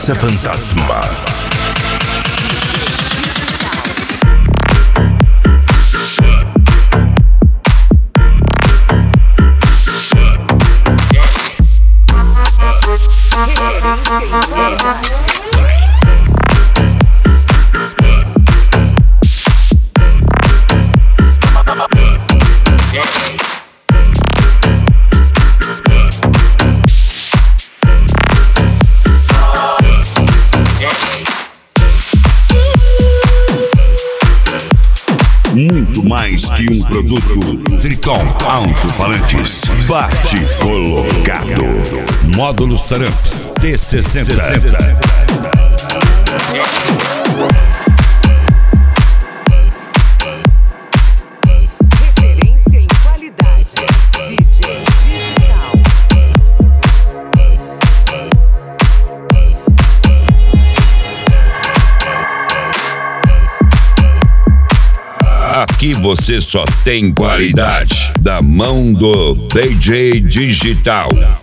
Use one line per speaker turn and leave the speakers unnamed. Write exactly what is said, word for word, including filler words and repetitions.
Praça Fantasma.
Muito mais que um produto. Triton Alto-Falantes. Bate colocado. Módulos Tramps T sessenta.
Referência em qualidade. D J Digital.
Aqui você só tem qualidade da mão do D J Digital.